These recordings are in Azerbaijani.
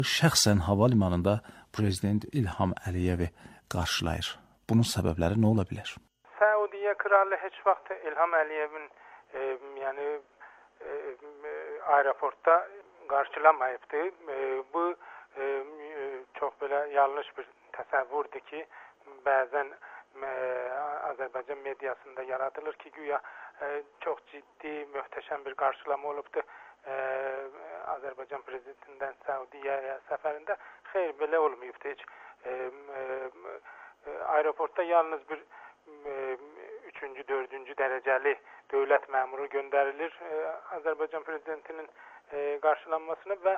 şəxsən hava limanında Prezident İlham Əliyevi qarşılayır. Bunun səbəbləri nə ola bilər? Səudiyyə kralı heç vaxt İlham Əliyevin aeroportda qarşılamayıbdı. Bu çox belə yanlış bir təsəvvürdür ki, bəzən Azərbaycan mediasında yaradılır ki, güya çox ciddi, möhtəşəm bir qarşılama olubdur Azərbaycan prezidentindən Səudiyyəyə səfərində. Xeyr, belə olmayıbdır heç. Aeroportda yalnız bir 3-cü, 4-cü dərəcəli dövlət məmuru göndərilir Azərbaycan prezidentinin qarşılanmasına və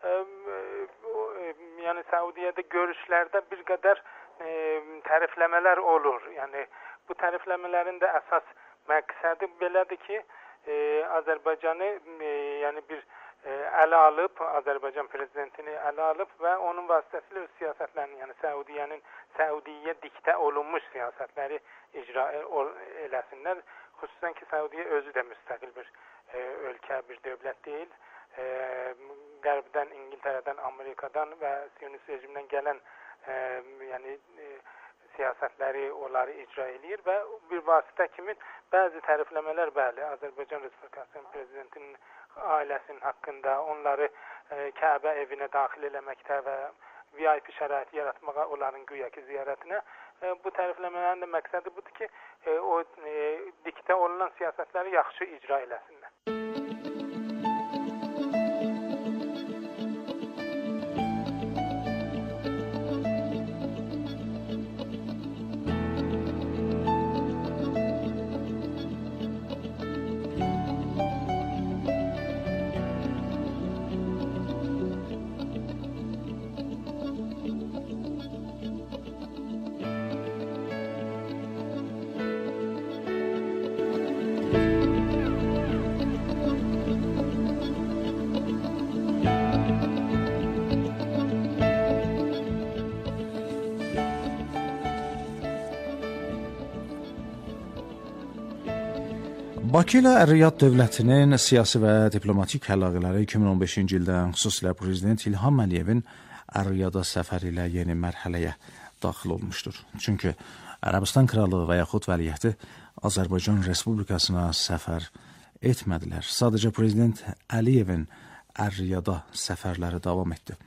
Səudiyyədə görüşlərdə bir qədər tərifləmələr olur. Yəni bu tərifləmələrin də əsas məqsədi belədir ki, Azərbaycanı bir ələ alıb, Azərbaycan prezidentini ələ alıb və onun vasitəsilə öz siyasətlərini, yəni Səudiyyə diktə olunmuş siyasətləri icra eləsinlər. Xüsusən ki, Səudiyyə özü də müstəqil bir ölkə, bir dövlət deyil. Qərbdən, İngiltərədən, Amerikadan və Siyonist rejimdən gələn siyasətləri onları icra eləyir və bir vasitə kimi bəzi tərifləmələr bəli, Azərbaycan Respublikasının prezidentinin ailəsinin haqqında, onları Kəbə evinə daxil eləməkdə və VIP şəraiti yaratmağa onların güyəki ziyarətinə bu tərifləmələrin də məqsədi budur ki, o diktə olunan siyasətləri yaxşı icra eləsinlər. Bakı ilə Riyad dövlətinin siyasi və diplomatik əlaqələri 2015-ci ildən xüsusilə Prezident İlham Əliyevin Riyada səfəri ilə yeni mərhələyə daxil olmuşdur. Çünki Ərəbistan Krallığı və yaxud vəliəhdi Azərbaycan Respublikasına səfər etmədilər. Sadəcə Prezident Əliyevin Riyada səfərləri davam etdi.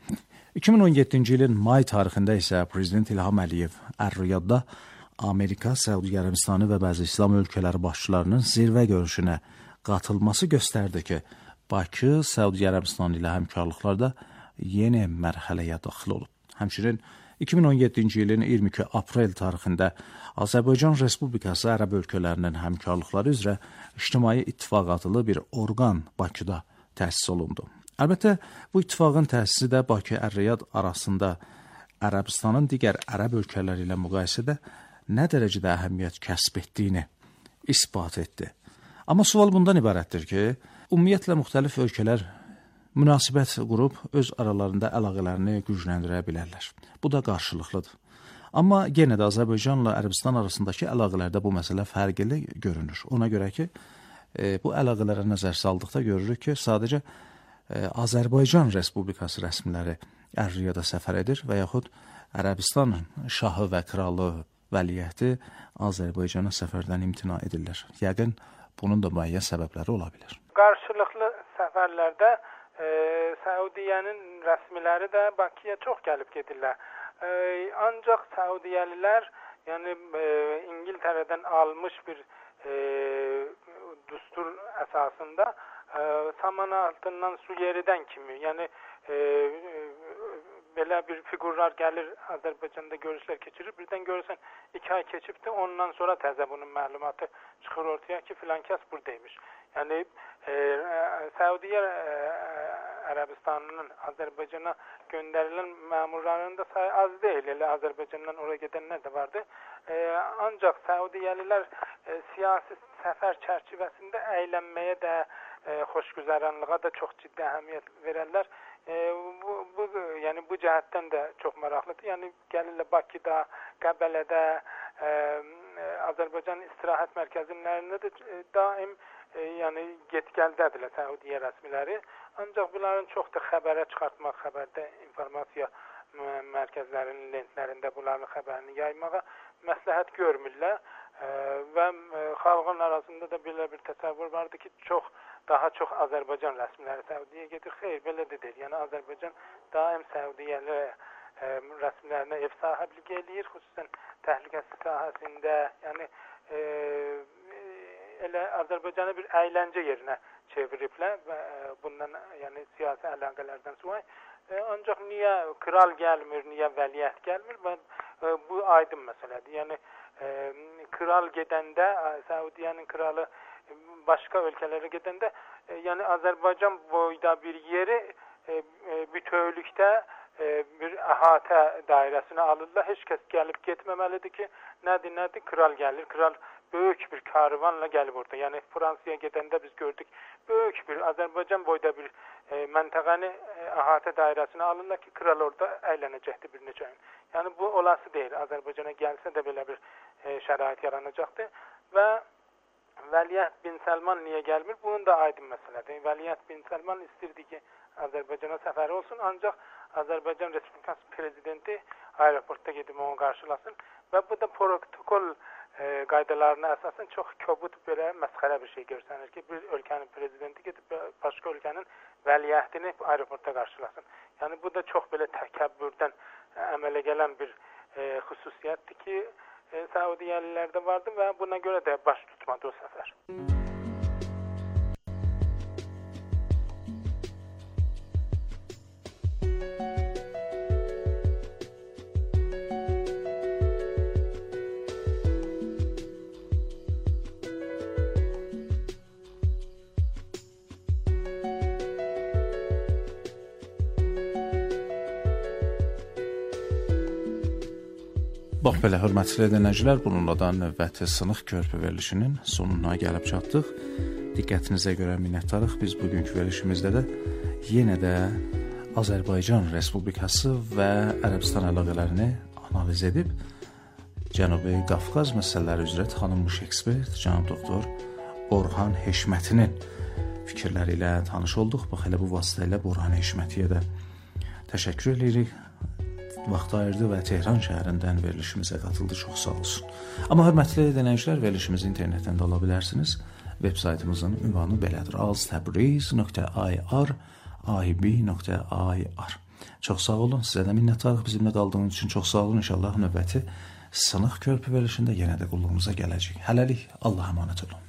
2017-ci ilin may tarixində isə Prezident İlham Əliyev Riyadda Amerika, Səudiyyə Ərəbistanı və bəzi İslam ölkələri başçılarının zirvə görüşünə qatılması göstərdi ki, Bakı, Səudiyyə Ərəbistanı ilə həmkarlıqlarda yeni mərhələyə daxil olub. Həmçinin 2017-ci ilin 22 aprel tarixində Azərbaycan Respublikası Ərəb ölkələrinin həmkarlıqları üzrə İctimai İttifaq adlı bir orqan Bakıda təsis olundu. Əlbəttə, bu ittifaqın təsisi də Bakı-Riyad arasında Ərəbistanın digər ərəb ölkələri ilə müqayisədə nə dərəcədə əhəmiyyət kəsb etdiyini isbat etdi. Amma sual bundan ibarətdir ki, ümumiyyətlə müxtəlif ölkələr münasibət qurub öz aralarında əlaqələrini gücləndirə bilərlər. Bu da qarşılıqlıdır. Amma yenə də Azərbaycanla Ərəbistan arasındakı əlaqələrdə bu məsələ fərqli görünür. Ona görə ki, bu əlaqələrə nəzər saldıqda görürük ki, sadəcə Azərbaycan Respublikası rəsmiləri Riyada səfər edir və yaxud Ərəbistan şahı və kralı vəliəhdi Azərbaycana səfərdən imtina edirlər. Yəqin bunun da müəyyən səbəbləri ola bilər. Qarşılıqlı səfərlərdə Səudiyyənin rəsmiləri də Bakıya çox gəlib gedirlər. Ancaq Səudiyyəlilər, yəni İngiltərədən almış bir düstur əsasında saman altından su yeridən kimi, yəni belə bir figurlar gəlir, Azərbaycanda görüşlər keçirir, birdən görürsən 2 ay keçibdir, ondan sonra təzə bunun məlumatı çıxır ortaya ki, filan kəs buradaymış. Yəni Səudiyyə Ərəbistanının Azərbaycana göndərilən məmurlarının da sayı az deyil, elə Azərbaycandan oraya gedənlər də vardı. Ancaq Səudiyyəlilər siyasi səfər çərçivəsində əylənməyə də, xoşgüzəranlığa da çox ciddi əhəmiyyət verərlər. Bu cəhətdən də çox maraqlıdır. Yəni gəlirlər Bakıda, Qəbələdə, Azərbaycan istirahət mərkəzlərində də daim get-gəldədirlər Səudiyyə rəsmiləri. Ancaq bunların çox da xəbərə çıxartmaq, xəbərdə informasiya mərkəzlərinin lentlərində bunların xəbərini yaymağa məsləhət görmürlər və xalqın arasında da belə bir təsəvvür vardı ki, daha çox Azərbaycan rəsmiləri Səudiyyəyə gedir. Xeyr, belə də deyil. Yəni Azərbaycan daim Səudiyyəli rəsmilərinə ev sahibliyi eləyir, xüsusən təhlükəsizlik sahəsində. Yəni elə Azərbaycanı bir əyləncə yerinə çeviriblər və bundan, yəni siyasi əlaqələrdən sonra. Ancaq niyə kral gəlmir, niyə vəliəhd gəlmir? Və bu aydın məsələdir. Yəni kral gedəndə, Səudiyyənin kralı başqa ölkələrə gedəndə, yəni Azərbaycan boyda bir yeri bütövlükdə bir əhatə dairəsinə alırlar. Heç kəs gəlib getməməlidir ki, nədir, kral gəlir. Kral böyük bir karvanla gəlib orada. Yəni Fransaya gedəndə biz gördük, böyük bir Azərbaycan boyda bir məntəqəni əhatə dairəsinə alırlar ki, kral orada əylənəcəkdir bir neçə gün. Yəni bu olası deyil. Azərbaycana gəlsə də belə bir şərait yaranacaqdır və Vəliəhd bin Səlman niyə gəlmir? Bunun da aydın məsələdir. Vəliəhd bin Səlman istirdi ki, Azərbaycana səfəri olsun, ancaq Azərbaycan Respublikası prezidenti aeroportda gedib onu qarşılasın və bu da protokol qaydalarına əsasən çox kobud belə məsxərə bir şey görsənir ki, bir ölkənin prezidenti gedib başqa ölkənin vəliəhdini aeroportda qarşılasın. Yəni bu da çox belə təkəbbürdən əmələ gələn bir xüsusiyyətdir ki, Səudiyyəlilərdə vardı və buna görə də baş tutmadı o səfər. Bax belə, hörmətli dinləyicilər, bununla da növbəti sınıq körpü verilişinin sonuna gəlib çatdıq. Diqqətinizə görə minnətdarıq. Biz bugünkü verilişimizdə də yenə də Azərbaycan Respublikası və Ərəbistan əlaqələrini analiz edib, Cənubi Qafqaz məsələləri üzrə tanınmış ekspert, cənab doktor Orxan Heşmətinin fikirləri ilə tanış olduq. Bax, elə bu vasitə ilə Orxan Heşmətiyə də təşəkkür edirik. Vaxt ayırdı və Tehran şəhərindən verilişimizə qatıldı. Çox sağ olsun. Amma hörmətli dinləyicilər, verilişimizi internetdən də ala bilərsiniz. Veb saytımızın ünvanı belədir: alstebriz.ir, ib.ir. Çox sağ olun. Sizə də minnətdarıq bizimlə qaldığınız üçün. Çox sağ olun. İnşallah növbəti sınıq körpü verilişində yenə də qulluğunuza gələcək. Hələlik, Allah'a əmanət olun.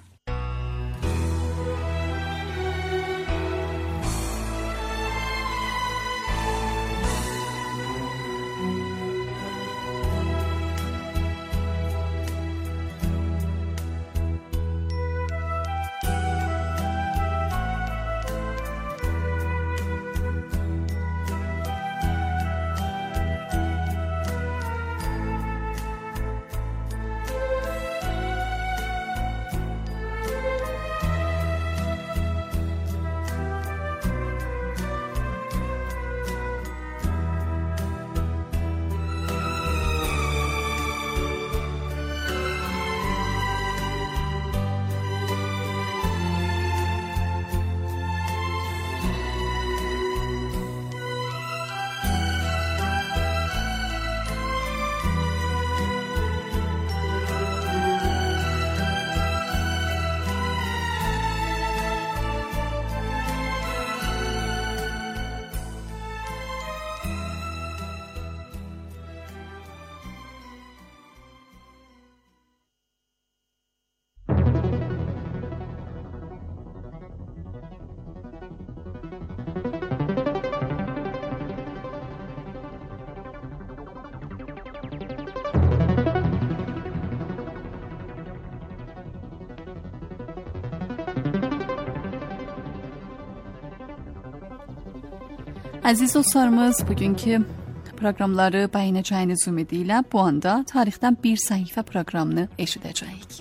Əziz dostlarımız, bugünkü proqramları bəyənəcəyiniz ümidi ilə bu anda tarixdən bir səhifə proqramını eşidəcəyik.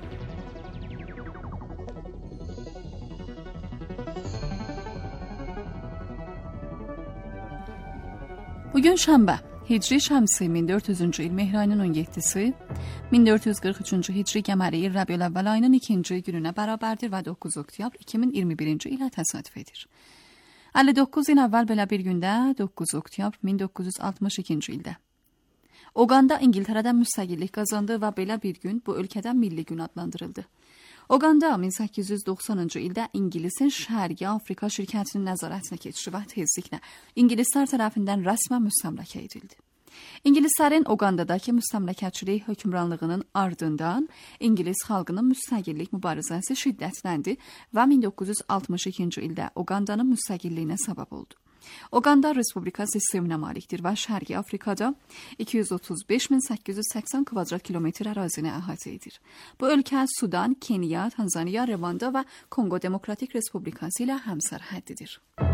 Bugün şənbə, Hicri Şəmsi 1400-cü il Mehr ayının 17-si, 1443-cü Hicri Qəməri il Rəbiül Əvvəl ayının 2-ci gününə bərabərdir və 9 oktyabr 2021-ci ilə təsadüf edir. 59 il əvvəl belə bir gündə 9 oktyabr 1962-ci ildə Oqanda İngiltərədən müstəqillik qazandı və belə bir gün bu ölkədən milli gün adlandırıldı. Oqanda 1890-cı ildə İngilisin Şərqi Afrika şirkətinin nəzarətinə keçdi və tezliklə İngilislər tərəfindən rəsmən müstəmləkə edildi. İngilislərin Oqandadakı müstəmləkəçilik hökmranlığının ardından İngilis xalqının müstəqillik mübarizəsi şiddətləndi və 1962-ci ildə Oqandanın müstəqilliyinə səbəb oldu. Oqanda Respublika sisteminə malikdir və Şərqi Afrikada 235.880 kvadrat kilometr ərazini əhatə edir. Bu ölkə Sudan, Kenya, Tanzaniya, Rwanda və Kongo Demokratik Respublikası ilə həmsərhəddidir.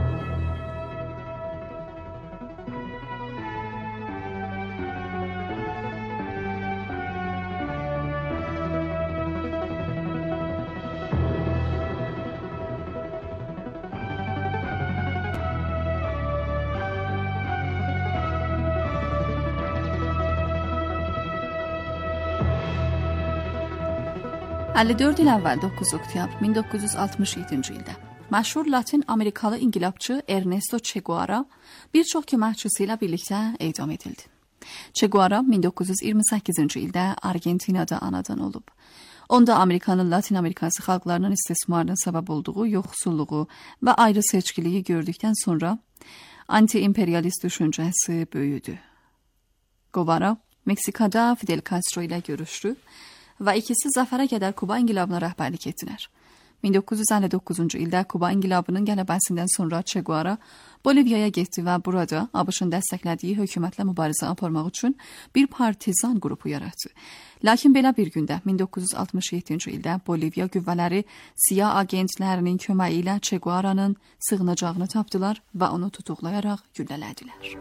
$54 il əvvəl 9 oktyabr 1967-ci ildə məşhur Latin Amerikalı inqilabçı Ernesto Che Guevara bir çox köməkçisi ilə birlikdə edam edildi. Che Guevara 1928-ci ildə Argentinada anadan olub. Onda Amerikanın Latin Amerikası xalqlarının istismarına səbəb olduğu yoxsulluğu və ayrı seçkiliyi gördükdən sonra anti-imperialist düşüncəsi böyüdü. Guevara Meksikada Fidel Castro ilə görüşdü və ikisi zəfərə qədər Kuba inqilabına rəhbərlik etdilər. 1959-cu ildə Kuba inqilabının qələbəsindən sonra Che Guevara Boliviyaya getdi və burada ABŞ-ın dəstəklədiyi hökumətlə mübarizə aparmaq üçün bir partizan qrupu yaratdı. Lakin belə bir gündə 1967-ci ildə Boliviya qüvvələri siyah agentlərinin köməyi ilə Che Guevara'nın sığınacağını tapdılar və onu tutuqlayaraq güllələdilər.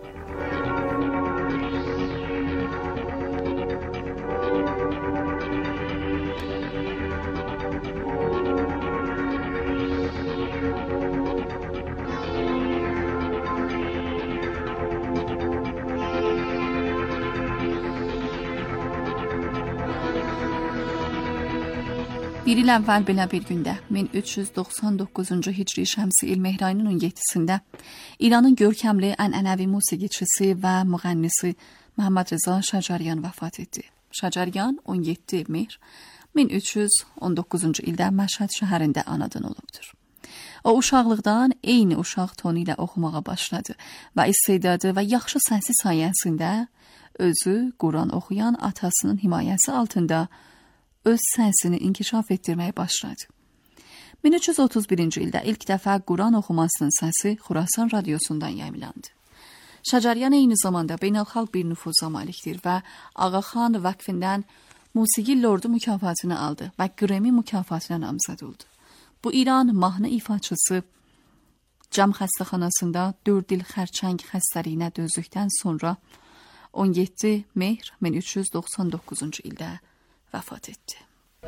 Bir il əvvəl belə bir gündə 1399-cu Hicri Şəmsi il Mehrayının 17-sində İranın görkəmli ənənəvi musiqiçisi və müğənnisi Məhəmməd Rza Şəcəryan vəfat etdi. Şəcəryan 17 Mehr 1319-cu ildə Məşhəd şəhərində anadan olubdur. O uşaqlıqdan eyni uşaq tonu ilə oxumağa başladı və istedadı və yaxşı səsi sayəsində özü Quran oxuyan atasının himayəsi altında öz səsini inkişaf etdirməyə başladı. 1331-ci ildə ilk dəfə Quran oxumasının səsi Xurasan radiosundan yayımlandı. Şəcəryan eyni zamanda beynəlxalq bir nüfuza malikdir və Ağaxan Vəqfindən Musiqi Lordu mükafatını aldı və Grammy mükafatına namzəd oldu. Bu İran mahnı ifaçısı Cam xəstəxanasında 4 il xərçəng xəstəliyinə dözdükdən sonra 17 Mehr 1399-cu ildə vəfat etdi.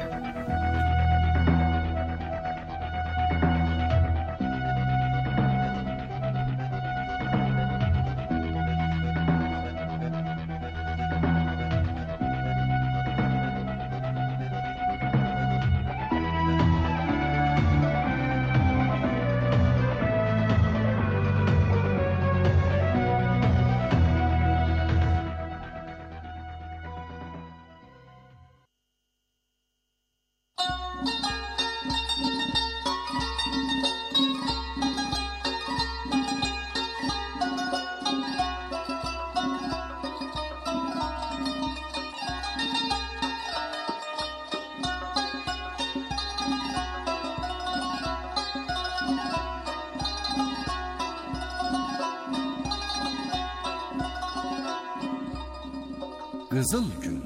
Qızıl Gül.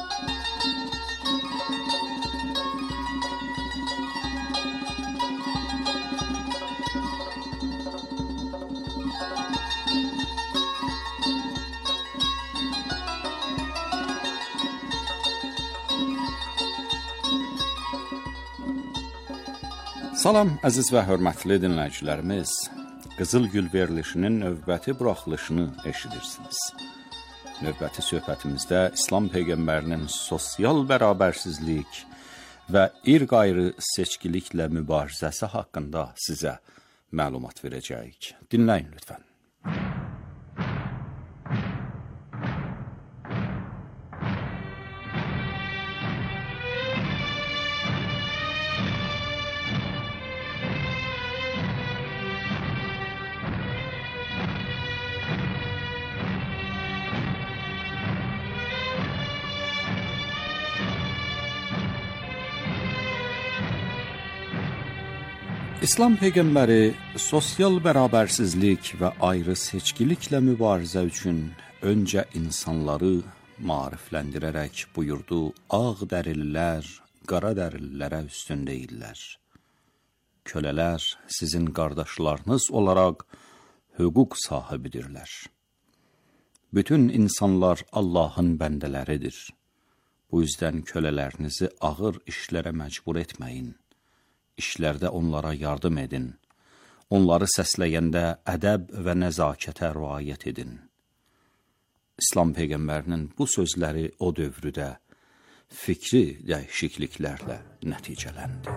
Salam, əziz və hörmətli dinləyicilərimiz. Qızıl Gül verilişinin növbəti buraxılışını eşidirsiniz. Növbəti söhbətimizdə İslam Peyğəmbərinin sosial bərabərsizlik və irq ayrı seçkiliklə mübarizəsi haqqında sizə məlumat verəcəyik. Dinləyin lütfən. İslam Peyğəmbəri sosial bərabərsizlik və ayrı seçkiliklə mübarizə üçün öncə insanları maarifləndirərək buyurdu, ağ dərililər, qara dərililərə üstün deyirlər. Kölələr sizin qardaşlarınız olaraq hüquq sahibidirlər. Bütün insanlar Allahın bəndələridir. Bu yüzdən kölələrinizi ağır işlərə məcbur etməyin. İşlərdə onlara yardım edin. Onları səsləyəndə ədəb və nəzakətə riayət edin. İslam Peyğəmbərinin bu sözləri o dövrdə fikri dəyişikliklərlə nəticələndi.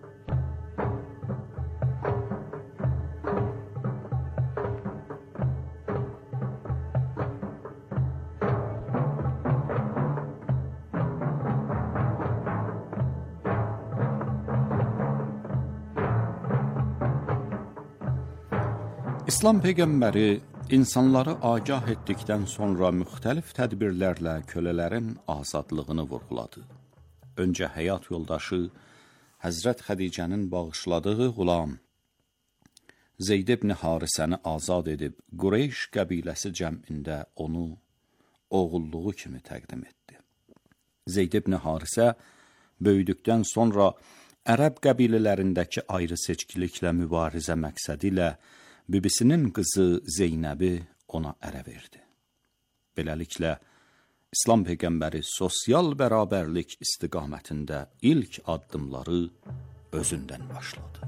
İslam Peyğəmbəri insanları agah etdikdən sonra müxtəlif tədbirlərlə kölələrin azadlığını vurğuladı. Öncə həyat yoldaşı Həzrət Xədicənin bağışladığı qulam Zeyd ibn Harisəni azad edib Qureyş qəbiləsi cəmində onu oğulluğu kimi təqdim etdi. Zeyd ibn Harisə böyüdükdən sonra ərəb qəbilələrindəki ayrı seçkiliklə mübarizə məqsədi ilə bibisinin qızı Zeynəbi ona ərə verdi. Beləliklə, İslam Peyğəmbəri sosial bərabərlik istiqamətində ilk addımları özündən başladı.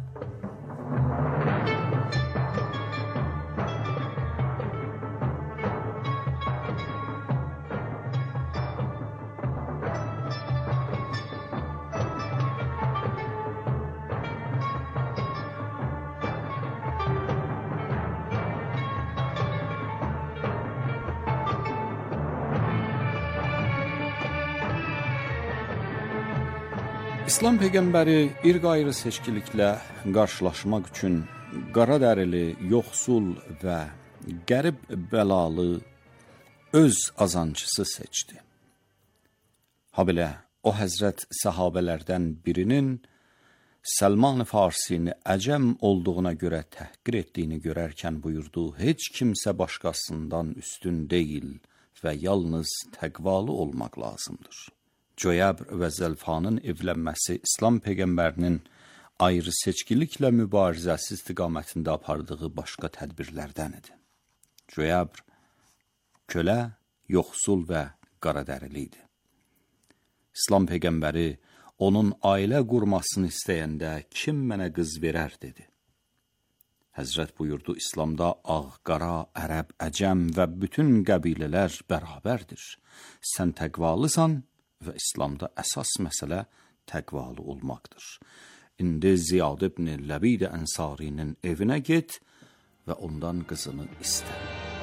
İslam Peyğəmbəri irq ayrı seçkiliklə qarşılaşmaq üçün qara dərili, yoxsul və qərib bəlalı öz azancısı seçdi. Habelə o Həzrət səhabələrdən birinin Səlman-ı Farsini əcəm olduğuna görə təhqir etdiyini görərkən buyurdu, heç kimsə başqasından üstün deyil və yalnız təqvalı olmaq lazımdır. Cöyəbr və Zəlfanın evlənməsi İslam Peyğəmbərinin ayrı seçkiliklə mübarizəsi istiqamətində apardığı başqa tədbirlərdən idi. Cöyəbr kölə, yoxsul və qaradərili idi. İslam Peyğəmbəri onun ailə qurmasını istəyəndə kim mənə qız verər dedi. Həzrət buyurdu, İslamda ağ, qara, ərəb, əcəm və bütün qəbilələr bərabərdir. Sən təqvalısan və İslamda əsas məsələ təqvalı olmaqdır. İndi Ziyad ibn Ləbid Ənsarinin evinə get və ondan qızını istə.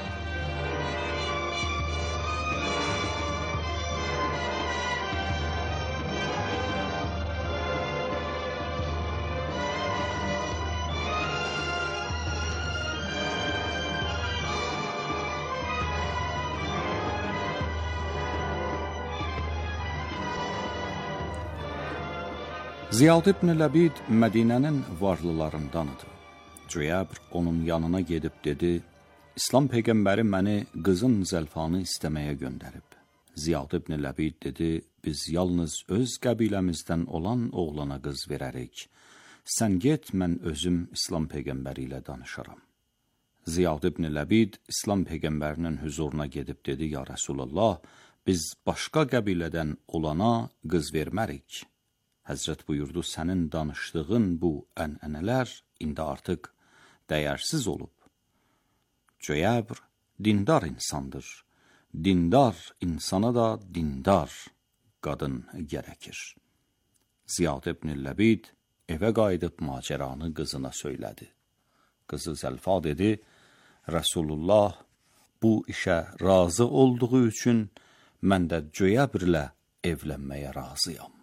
Ziyad ibn Ləbid Mədinənin varlılarındanıdır. Cöyəbr onun yanına gedib dedi, İslam Peyğəmbəri məni qızın Zəlfanı istəməyə göndərib. Ziyad ibn Ləbid dedi, biz yalnız öz qəbiləmizdən olan oğlana qız verərik. Sən get, mən özüm İslam Peyğəmbəri ilə danışaram. Ziyad ibn Ləbid İslam Peyğəmbərinin huzuruna gedib dedi, ya Rəsulullah, biz başqa qəbilədən olana qız vermərik. Həzrət buyurdu, sənin danışdığın bu ənənələr indi artıq dəyərsiz olub. Cöyəbr dindar insandır. Dindar insana da dindar qadın gərəkir. Ziyad ibn Ləbid evə qayıdıb macəranı qızına söylədi. qızı Zəlfa dedi: Rəsulullah bu işə razı olduğu üçün mən də Cöyəbrlə evlənməyə razıyam.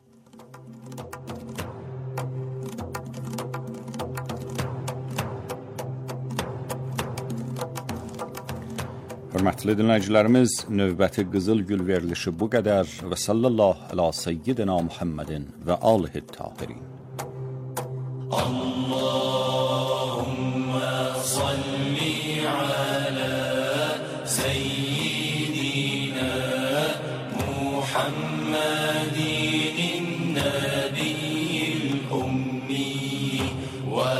Hörmətli dinləyicilərimiz, növbəti Qızıl Gül verilişi bu qədər və sallallahu alə seyyidina Muhammedin və alihi tahirin. Allahümme salli alə seyyidina Muhammedin nebiyyil ummi və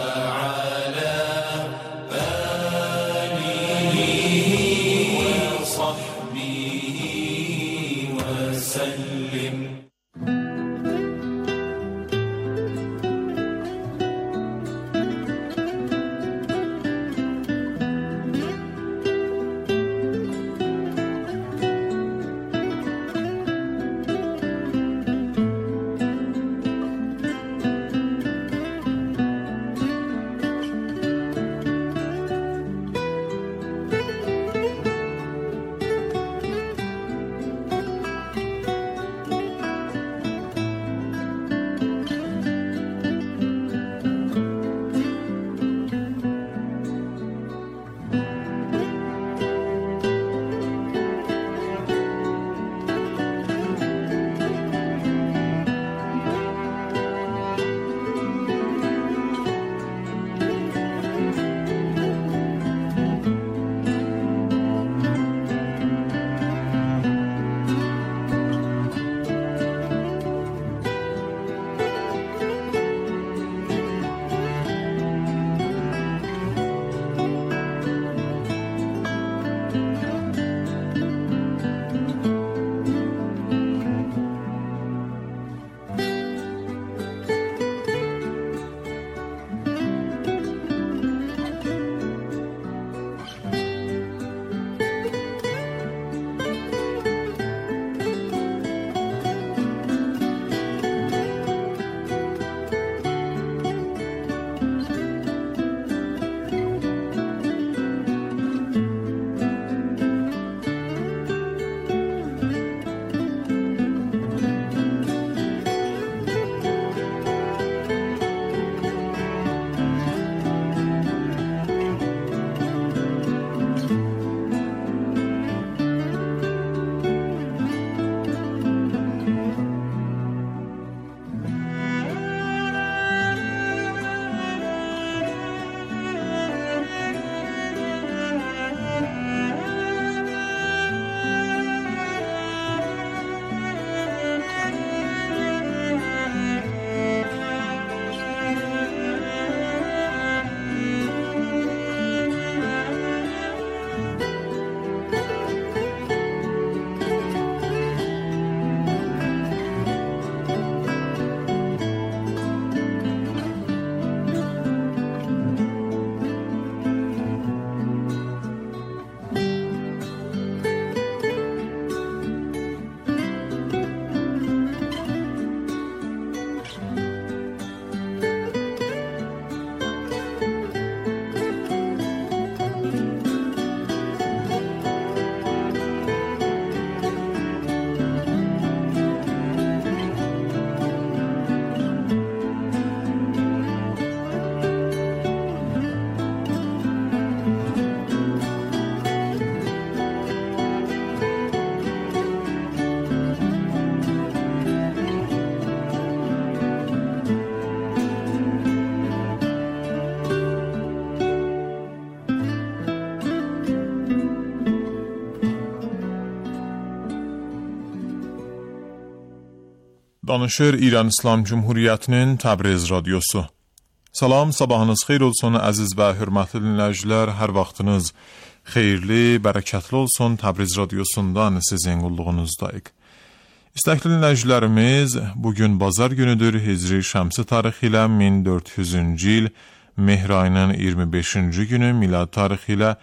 Danışır İran İslam Cumhuriyyətinin Təbriz radiosu. Salam, sabahınız xeyir olsun əziz və hörmətli dinləyicilər. Hər vaxtınız xeyirli, bərəkətli olsun. Təbriz radiosundan sizin qulluğunuzdayıq. İstəkli dinləyicilərimiz, bugün bazar günüdür. Hicri şəmsi tarixi ilə 1400-cü il Mehr ayının 25-ci günü, milad tarixi ilə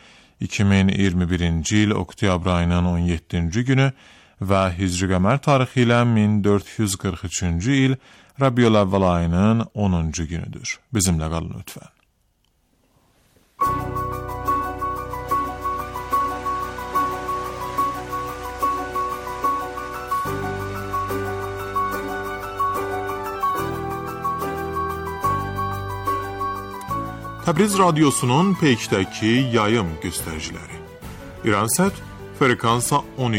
2021-ci il oktyabr ayının 17-ci günü və Hicri qəmər tarixi ilə 1443-cü il Rəbiyül Əvvəl ayının 10-cu günüdür. Bizimlə qalın lütfən. Təbriz radiosunun peykdəki yayım göstəriciləri. İransat frekansa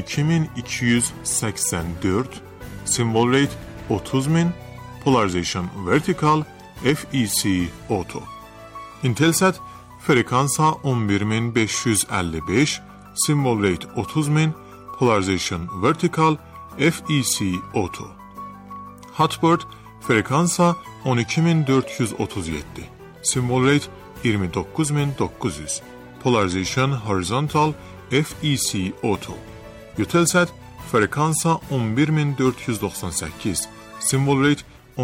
12284, symbol rate 30000, polarization vertical, FEC auto. Intelsat frekansa 11555, symbol rate 30000, polarization vertical, FEC auto. Hotbird frekansa 12437, symbol rate 29900, polarization horizontal, FEC auto. Eutelsat frekansa 11498, symbol rate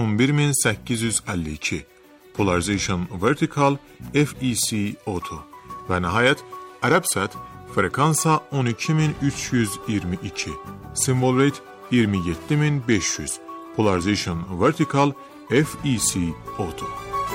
11852, polarization vertical, FEC auto. Və nəhayət Arabsat frekansa 12322, symbol rate 27500, polarization vertical, FEC auto.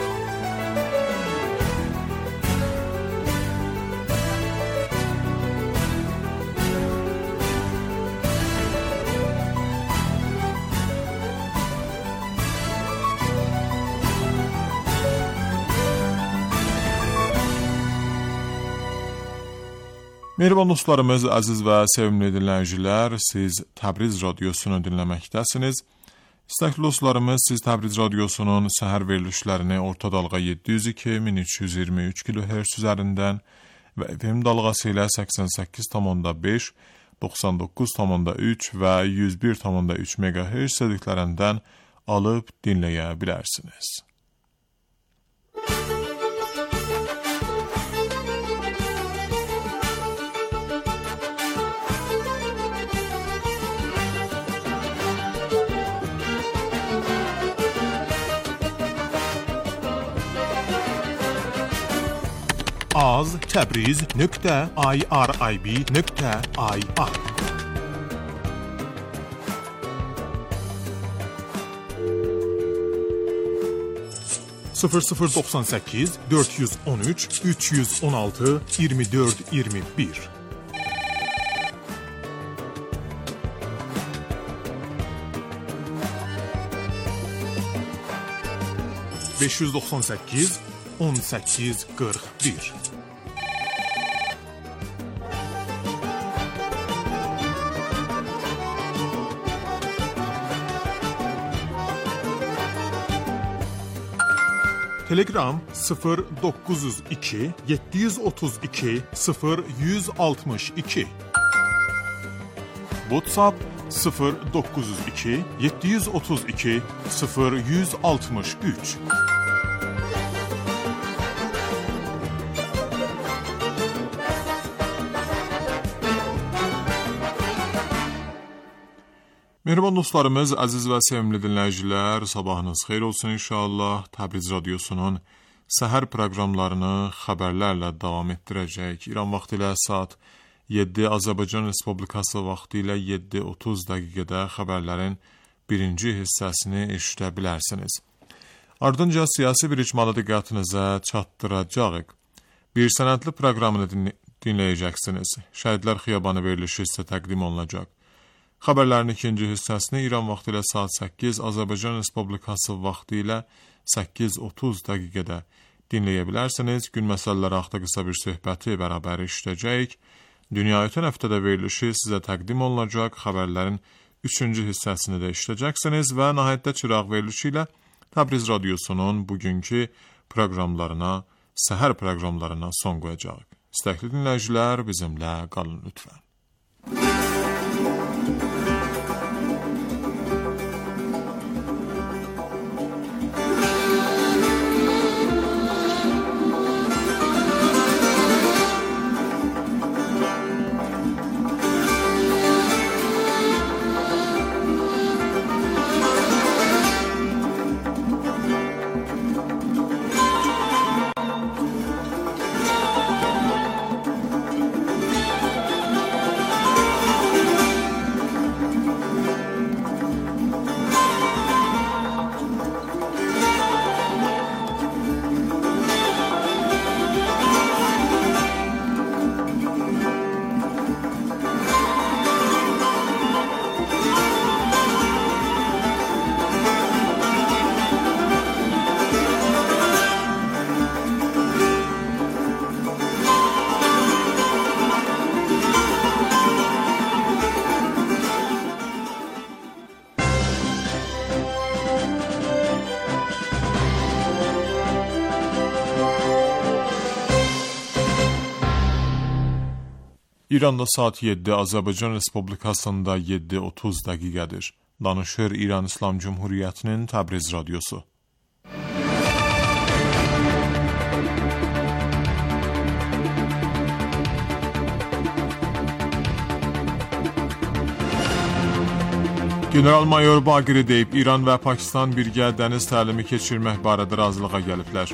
Mehriban dostlarımız, əziz və sevimli dinləyicilər, siz Təbriz radiosunu dinləməkdəsiniz. İstəkli dostlarımız, siz Təbriz radiosunun səhər verilişlərini orta dalğa 702-1323 kHz üzərindən və FM dalğası ilə 88,5, 99,3 və 101,3 MHz sədiklərindən alıb dinləyə bilərsiniz. az.tabriz.irib.ir 0098 413 316 2421 598 1841 Telegram 0902 732 0162 WhatsApp 0902 732 0163 Mehriban dostlarımız, əziz və sevimli dinləyicilər, sabahınız xeyir olsun inşallah. Təbriz radiosunun səhər proqramlarını xəbərlərlə davam etdirəcək. İran vaxtı ilə saat 7, Azərbaycan Respublikası vaxtı ilə 7:30 dəqiqədə xəbərlərin birinci hissəsini eşidə bilərsiniz. Ardınca siyasi bir icmalı diqqətinizə çatdıracağıq. Bir sənədli proqramını dinləyəcəksiniz. Şəhidlər Xiyabanı verilişi isə təqdim olunacaq. Xəbərlərin ikinci hissəsini İran vaxtı ilə saat 8, Azərbaycan Respublikası vaxtı ilə 8:30 dəqiqədə dinləyə bilərsiniz. Gün məsələləri haqqında qısa bir söhbəti bərabər işləyəcəyik. Dünya ötən həftədə verilişi sizə təqdim olunacaq. Xəbərlərin üçüncü hissəsini də işləyəcəksiniz və nəhayətdə çıraq verilişi ilə Təbriz radiosunun bugünkü proqramlarına, səhər proqramlarına son qoyacaq. İstəkli dinləyicilər, bizimlə qalın lütfən. İranda saat 7, Azərbaycan Respublikasında 7:30 dəqiqədir. Danışır İran İslam Cumhuriyyətinin Təbriz radiosu. General-mayor Baqiri deyib, İran və Pakistan birgə dəniz təlimi keçirmək barədə razılığa gəliblər.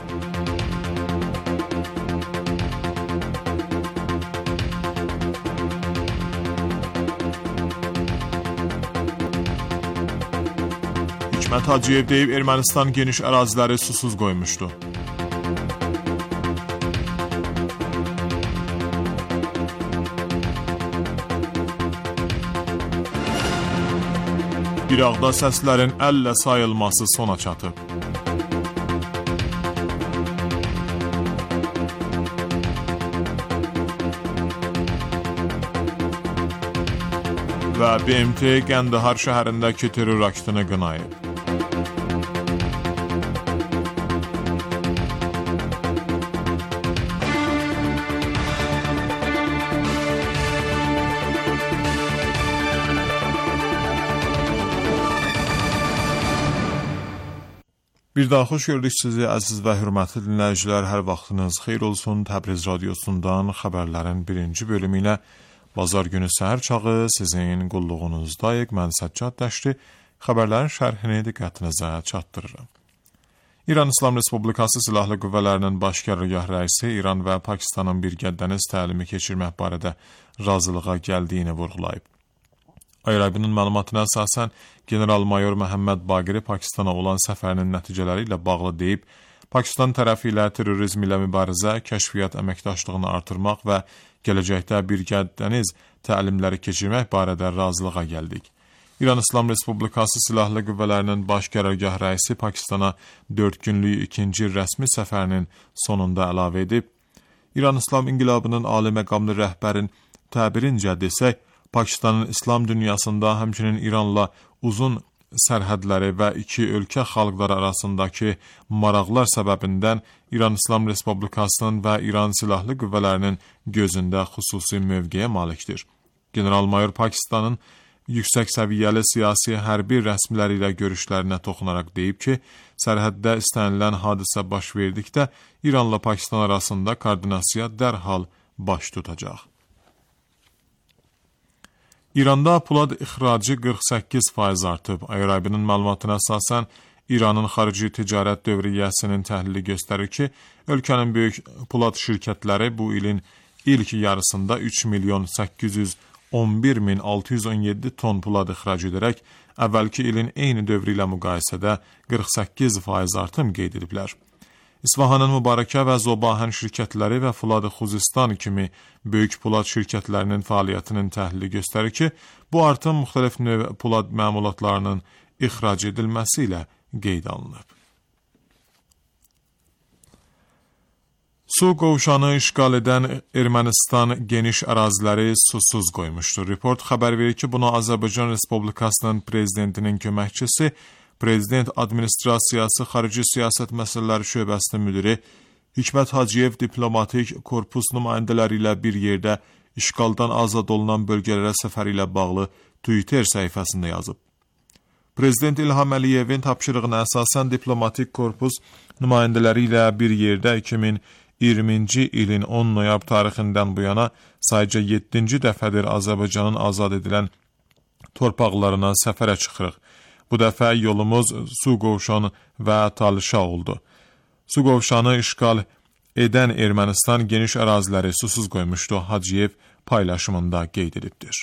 Hikmət Hacıyev deyib, Ermənistan geniş əraziləri susuz qoymuşdu. İraqda səslərin əllə sayılması sona çatıb. Və BMT Qəndahar şəhərindəki terror aktını qınayıb. Bir daha xoş gördük sizi, əziz və hörmətli dinləyicilər. Hər vaxtınız xeyir olsun. Təbriz radiosundan xəbərlərin birinci bölümü ilə bazar günü səhər çağı sizin qulluğunuzdayıq. Mən Səccad Dəşti xəbərlərin şərhini diqqətinizə çatdırıram. İran İslam Respublikası Silahlı Qüvvələrinin Baş Qərargah rəisi İran və Pakistanın birgə dəniz təlimi keçirmək barədə razılığa gəldiyini vurğulayıb. Ayrabinin məlumatına əsasən, General-mayor Məhəmməd Baqiri Pakistana olan səfərinin nəticələri ilə bağlı deyib, Pakistan tərəfi ilə terrorizm ilə mübarizə, kəşfiyyat əməkdaşlığını artırmaq və gələcəkdə birgə dəniz təlimləri keçirmək barədə razılığa gəldik. İran İslam Respublikası Silahlı Qüvvələrinin Baş Qərargah rəisi Pakistana 4 günlük ikinci rəsmi səfərinin sonunda əlavə edib, İran İslam İnqilabının ali məqamlı rəhbərin təbirincə desək, Pakistanın İslam dünyasında həmçinin İranla uzun sərhədləri və iki ölkə xalqları arasındakı maraqlar səbəbindən İran İslam Respublikasının və İran Silahlı Qüvvələrinin gözündə xüsusi mövqeyə malikdir. General-mayor Pakistanın yüksək səviyyəli siyasi hərbi rəsmiləri ilə görüşlərinə toxunaraq deyib ki, sərhəddə istənilən hadisə baş verdikdə İranla Pakistan arasında koordinasiya dərhal baş tutacaq. İranda pulad ixracı 48% artıb. Ayrabinin məlumatına əsasən, İranın xarici ticarət dövriyyəsinin təhlili göstərir ki, ölkənin böyük pulad şirkətləri bu ilin ilk yarısında 3.811.617 ton pulad ixrac edərək, əvvəlki ilin eyni dövrü ilə müqayisədə 48% artım qeyd ediblər. İsfahanın Mübarəkə və Zobahən şirkətləri və Fuladı Xuzistan kimi böyük pulad şirkətlərinin fəaliyyətinin təhlili göstərir ki, bu artım müxtəlif növ pulad məmulatlarının ixrac edilməsi ilə qeyd alınıb. Su qovşanı işğal edən Ermənistan geniş əraziləri susuz qoymuşdur. Report xəbər verir ki, bunu Azərbaycan Respublikasının prezidentinin köməkçisi, Prezident Administrasiyası Xarici Siyasət Məsələləri Şöbəsinin müdiri Hikmət Hacıyev diplomatik korpus nümayəndələri ilə bir yerdə işğaldan azad olunan bölgələrə səfəri ilə bağlı Twitter səhifəsində yazıb. Prezident İlham Əliyevin tapşırığına əsasən diplomatik korpus nümayəndələri ilə bir yerdə 2020-ci ilin 10 noyabr tarixindən bu yana sayca 7-ci dəfədir Azərbaycanın azad edilən torpaqlarına səfərə çıxırıq. Bu dəfə yolumuz Su qovşanı və Talşa oldu. Su qovşanı işğal edən Ermənistan geniş əraziləri susuz qoymuşdu, Hacıyev paylaşımında qeyd edibdir.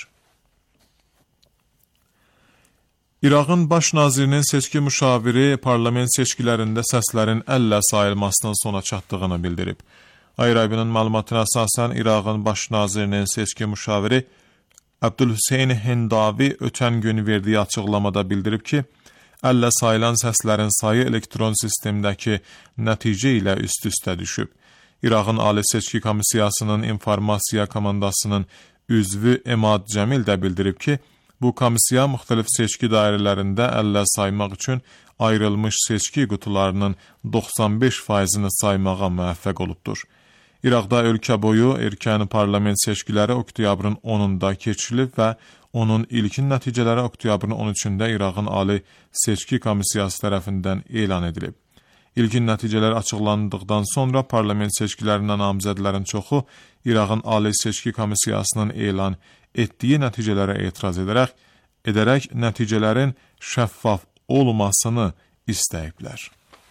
İraqın baş nazirinin seçki müşaviri parlament seçkilərində səslərin əllə sayılmasının sona çatdığını bildirib. Ayrabinin məlumatına əsasən İraqın baş nazirinin seçki müşaviri Abdülhüseyn Hendavi ötən gün verdiyi açıqlamada bildirib ki, əllə sayılan səslərin sayı elektron sistemdəki nəticə ilə üst-üstə düşüb. İraqın Ali Seçki Komissiyasının informasiya komandasının üzvü Emad Cəmil də bildirib ki, bu komissiya müxtəlif seçki dairələrində əllə saymaq üçün ayrılmış seçki qutularının 95%-ni saymağa müvəffəq olubdur. İraqda ölkə boyu erkən parlament seçkiləri oktyabrın 10-da keçirilib və onun ilkin nəticələri oktyabrın 13-də İraqın Ali Seçki Komissiyası tərəfindən elan edilib. İlkin nəticələr açıqlandıqdan sonra parlament seçkilərindən namizədlərin çoxu İraqın Ali Seçki Komissiyasının elan etdiyi nəticələrə etiraz edərək nəticələrin şəffaf olmasını istəyiblər.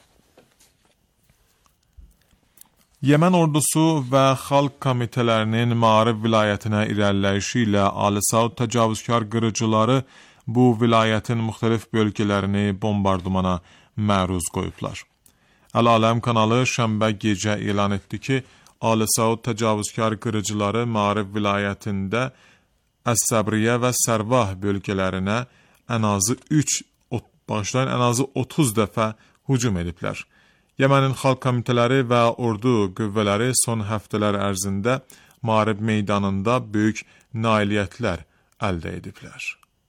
Yemen ordusu və xalq komitələrinin Ma'arib vilayətinə irəliləyişi ilə Ali Saud təcavüzkar qırıcıları bu vilayətin müxtəlif bölgələrini bombardımana məruz qoyublar. Əl-Aləm kanalı şənbə gecə elan etdi ki, Ali Saud təcavüzkar qırıcıları Ma'arib vilayətində Əs-Səbriyə və Sərvah bölgələrinə ən azı 30 dəfə hücum ediblər. Yemenin xalq komitələri və ordu qüvvələri son həftələr ərzində Ma'arib meydanında böyük nailiyyətlər əldə ediblər.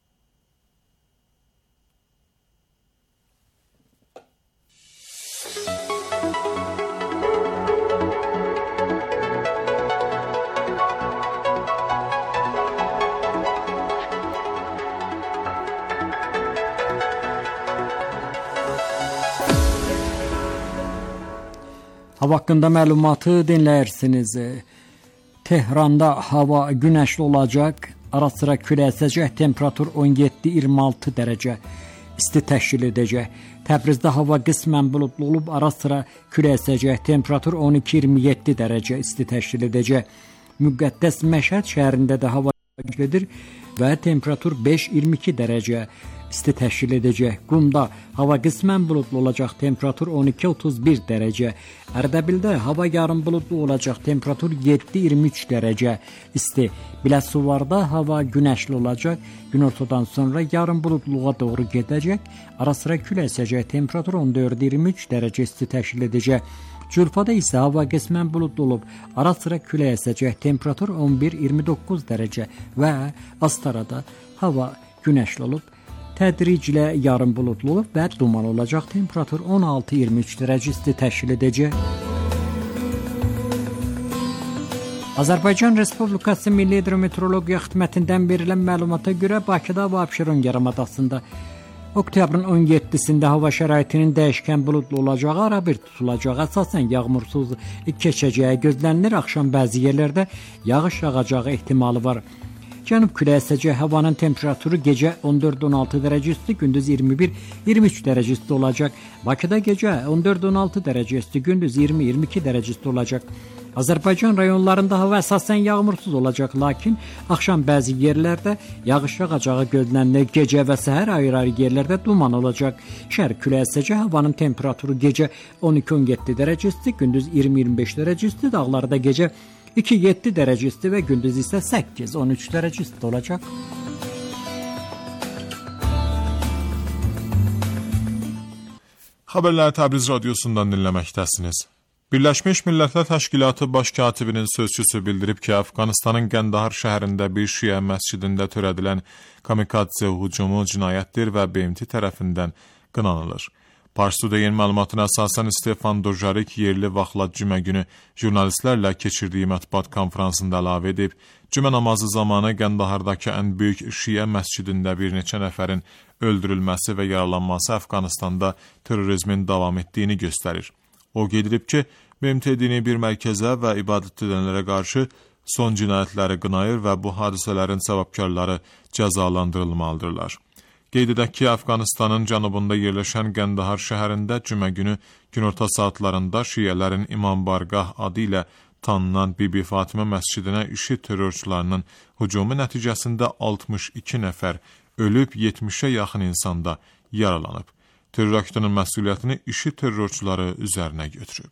Hava hakkında məlumatı dinləyirsiniz. Tehranda hava günəşli olacaq, ara sıra külək əsəcək, temperatur 17-26 dərəcə isti təşkil edəcək. Təbrizdə hava qismən buludlu olub, ara sıra külək əsəcək, temperatur 12-27 dərəcə isti təşkil edəcək. Müqəddəs Məşhəd şəhərində də hava gedir və temperatur 5-22 dərəcə isti təşkil edəcək. Qumda hava qismən buludlu olacaq, temperatur 12-31 dərəcə. Ərdəbildə hava yarım buludlu olacaq, temperatur 7-23 dərəcə isti. Biləsuvarda hava günəşli olacaq, günortadan sonra yarım buludluğa doğru gedəcək, ara sıra külək əsəcək, temperatur 14-23 dərəcə isti təşkil edəcək. Culfada isə hava qismən buludlu olub, ara sıra külək əsəcək, temperatur 11-29 dərəcə və Astarada hava günəşli olub, tədriclə yarım buludlu olub və duman olacaq, temperatur 16-23 dərəcə isti təşkil edəcək. Azərbaycan Respublikası Milli Hidrometeorologiya Xidmətindən verilən məlumata görə Bakıda və Abşeron yarımadasında oktyabrın 17-sində hava şəraitinin dəyişkən buludlu olacağı, arabir tutulacaq, əsasən yağmursuz keçəcəyi gözlənilir. Axşam bəzi yerlərdə yağış yağacağı ehtimalı var. Cənub küləyi əsəcək, havanın temperaturu gecə 14-16 dərəcə isti, gündüz 21-23 dərəcə isti olacaq. Bakıda gecə 14-16 dərəcə isti, gündüz 20-22 dərəcə isti olacaq. Azərbaycan rayonlarında hava əsasən yağmursuz olacaq, lakin axşam bəzi yerlərdə yağış yağacağı gözlənilir. Gecə və səhər ayrı-ayrı yerlərdə duman olacaq. Şərq küləyi əsəcək, havanın temperaturu gecə 12-17 dərəcə isti, gündüz 20-25 dərəcə isti, dağlarda gecə 2-7 dərəcə isti və gündüz isə 8-13 dərəcə isti olacaq. Xəbərləri Təbriz radiosundan dinləməkdəsiniz. Birləşmiş Millətlər Təşkilatı Baş Katibinin sözçüsü bildirib ki, Əfqanistanın Qəndahar şəhərində bir şiə məscidində törədilən kamikadze hücumu cinayətdir və BMT tərəfindən qınanılır. Pars Today-in məlumatına əsasən Stefan Dujarric yerli vaxtla cümə günü jurnalistlərlə keçirdiyi mətbuat konferansında əlavə edib, cümə namazı zamanı Qəndahardakı ən böyük şiə məscidində bir neçə nəfərin öldürülməsi və yaralanması Əfqanistanda terrorizmin davam etdiyini göstərir. O qeyd edib ki, BMT dini bir mərkəzə və ibadət edənlərə qarşı son cinayətləri qınayır və bu hadisələrin səbəbkarları cəzalandırılmalıdırlar. Qeyd edək ki, Əfqanistanın cənubunda yerləşən Qəndahar şəhərində cümə günü günorta saatlarında şiələrin İmam Bargah adı ilə tanınan Bibi Fatimə məscidinə IŞİD terrorçularının hücumu nəticəsində 62 nəfər ölüb, 70-ə yaxın insanda yaralanıb. Terror aktının məsuliyyətini IŞİD terrorçuları üzərinə götürüb.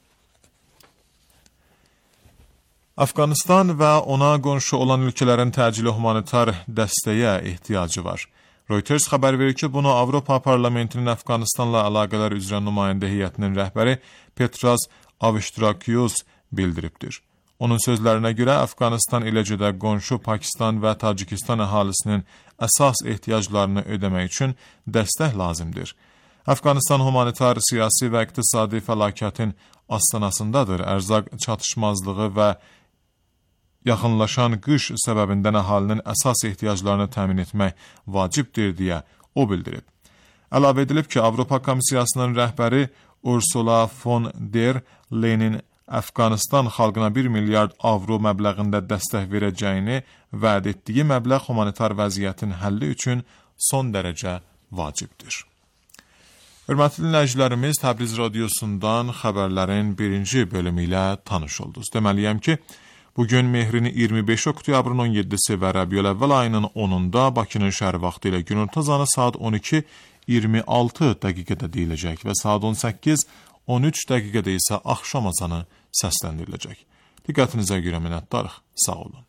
Əfqanistan və ona qonşu olan ölkələrin təcili humanitar dəstəyə ehtiyacı var. Reuters xəbər verir ki, bunu Avropa Parlamentinin Əfqanistanla əlaqələr üzrə nümayəndə heyətinin rəhbəri Petras Avishtrakius bildiribdir. Onun sözlərinə görə Əfqanistan eləcə də qonşu Pakistan və Tacikistan əhalisinin əsas ehtiyaclarını ödəmək üçün dəstək lazımdır. Əfqanistan humanitar, siyasi və iqtisadi fəlakətin astanasındadır. Ərzaq çatışmazlığı və yaxınlaşan qış səbəbindən əhalinin əsas ehtiyaclarını təmin etmək vacibdir deyə o bildirib. Əlavə edilib ki, Avropa Komissiyasının rəhbəri Ursula von der Leyenin Əfqanistan xalqına 1 milyard avro məbləğində dəstək verəcəyini vəd etdiyi məbləğ humanitar vəziyyətin həlli üçün son dərəcə vacibdir. Hörmətli dinləyicilərimiz, Təbriz radiosundan xəbərlərin birinci bölümü ilə tanış oldunuz. Deməliyəm ki, bugün Mehrin 25 oktyabrın 17-si və Rəbiyül-Əvvəl ayının 10-da Bakının şəhər vaxtı ilə günorta azanı saat 12:26 dəqiqədə deyiləcək və saat 18:13 dəqiqədə isə axşam azanı səsləndiriləcək. Diqqətinizə görə minnətdarıq. Sağ olun.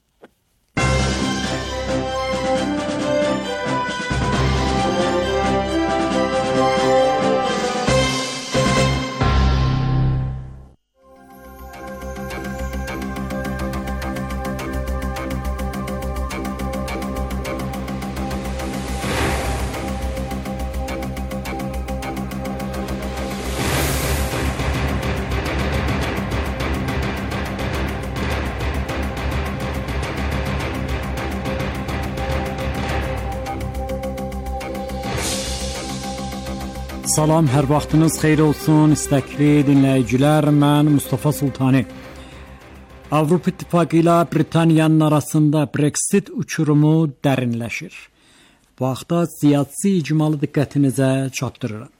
Salam, hər vaxtınız xeyir olsun, istəkli dinləyicilər, mən Mustafa Sultani. Avropa İttifaqı ilə Britaniyanın arasında Brexit uçurumu dərinləşir. Bu haqda siyasi icmalı diqqətinizə çatdırıram.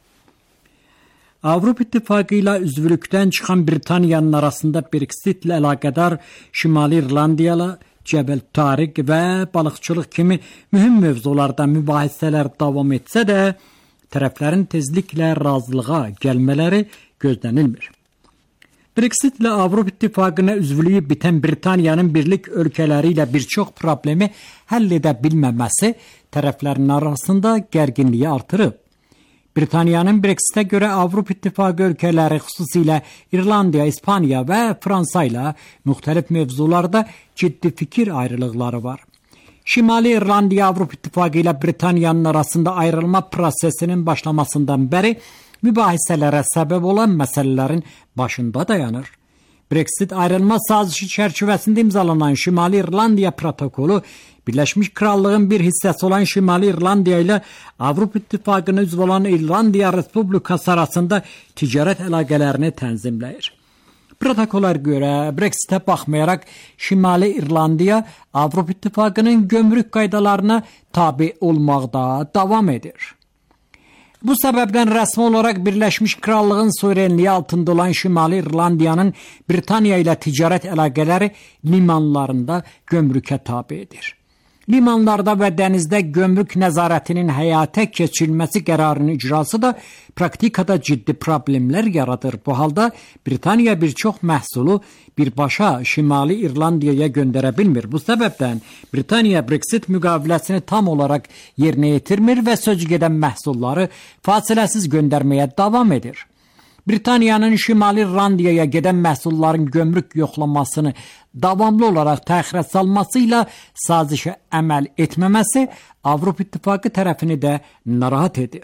Avropa İttifaqı ilə üzvlükdən çıxan Britaniyanın arasında Brexit ilə əlaqədar Şimali İrlandiya ilə Cəbəl Tariq və balıqçılıq kimi mühüm mövzularda mübahisələr davam etsə də, tərəflərin tezliklə razılığa gəlmələri gözlənilmir. Brexit ilə Avropa İttifaqına üzvlüyü bitən Britaniyanın birlik ölkələri ilə bir çox problemi həll edə bilməməsi tərəflərin arasında gərginliyi artırıb. Britaniyanın Brexitə görə Avropa İttifaqı ölkələri, xüsusilə İrlandiya, İspaniya və Fransa ilə müxtəlif mövzularda ciddi fikir ayrılıqları var. Şimali İrlandiya Avropa İttifaqı ilə Britaniyanın arasında ayrılma prosesinin başlamasından bəri mübahisələrə səbəb olan məsələlərin başında dayanır. Brexit ayrılma sazişi çərçivəsində imzalanan Şimali İrlandiya protokolu Birləşmiş Krallığın bir hissəsi olan Şimali İrlandiya ilə Avropa İttifaqına üzv olan İrlandiya Respublikası arasında ticarət əlaqələrini tənzimləyir. Protokola görə Brexitə baxmayaraq Şimali İrlandiya Avropa İttifaqının gömrük qaydalarına tabe olmaqda davam edir. Bu səbəbdən rəsmi olaraq Birləşmiş Krallığın suverenliyi altında olan Şimali İrlandiyanın Britaniya ilə ticarət əlaqələri limanlarında gömrükə tabe edir. Limanlarda və dənizdə gömrük nəzarətinin həyata keçirilməsi qərarının icrası da praktikada ciddi problemlər yaradır. Bu halda Britaniya bir çox məhsulu birbaşa Şimali İrlandiyaya göndərə bilmir. Bu səbəbdən Britaniya Brexit müqaviləsini tam olaraq yerinə yetirmir və sözügedən məhsulları fasiləsiz göndərməyə davam edir. Britaniyanın Şimali İrlandiyaya gedən məhsulların gömrük yoxlamasını davamlı olaraq təxirə salması ilə sazişə əməl etməməsi Avropa İttifaqı tərəfini də narahat edir.